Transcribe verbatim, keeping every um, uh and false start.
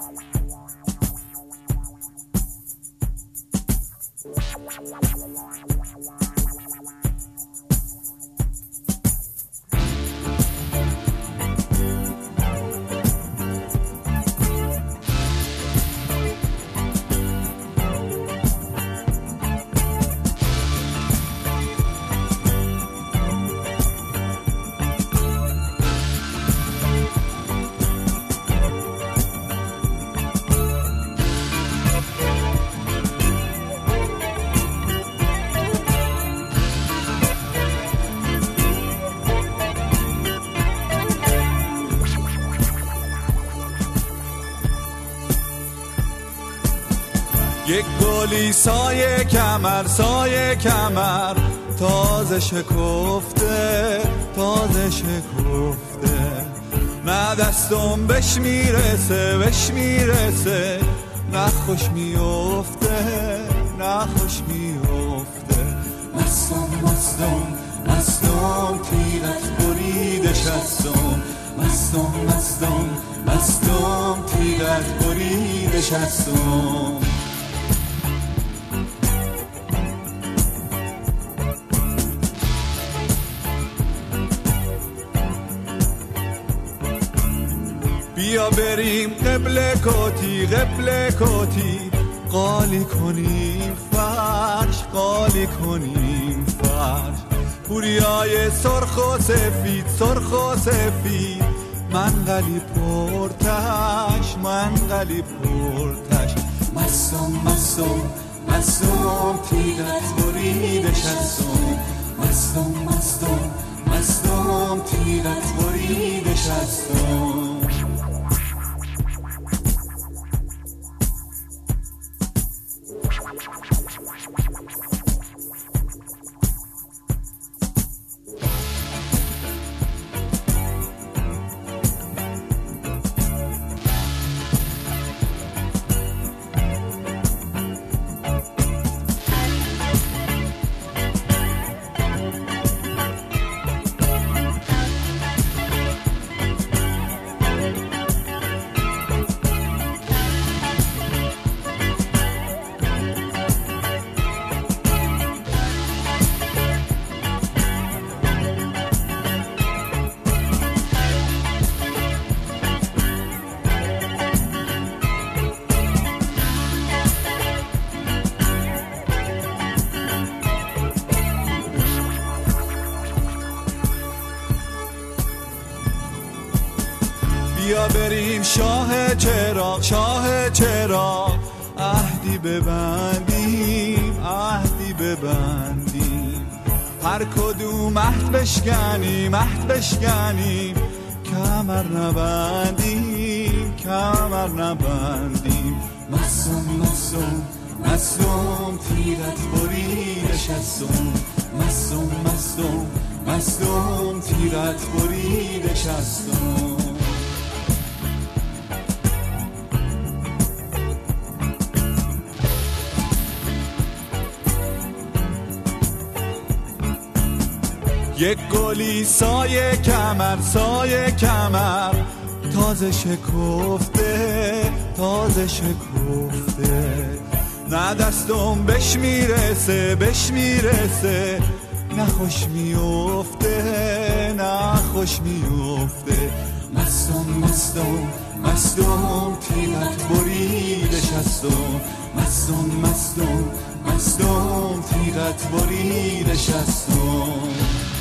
یک گلی سایه کمر سایه کمر تازه شکفته تازه شکفته، نه دستم بش میرسه بش میرسه، نه خوش میفته نه خوش میفته. مستم مستم مستم تیرت برید شستم، مستم مستم مستم تیرت برید شستم. بیا بریم قبله کتی قبله کتی، قالی کنیم فرش قالی کنیم فرش. پوریای سرخ و سفید سرخ و سفید، منقلی پرتش منقلی پرتش. مستم مستم مستم تیرت برید شستم، مستم مستم مستم تیرت برید شستم. بیا بریم شاه چراغ شاه چراغ، عهدی ببندیم عهدی ببندیم. هر کدوم عهد بشکنیم عهد بشکنیم، کمر نبندیم کمر نبندیم. مستم مستم مستم تیرت برید شستم، مستم مستم مستم تیرت برید شستم. یک گلی سایه کمر سایه کمر، تازه شکفته تازه شکفته، نه دستم بش میرسه بش میرسه، نه خوش میفته نه خوش میفته. مستم مستم مستم تیرت برید شستم، مستم مستم مستم تیرت برید شستم.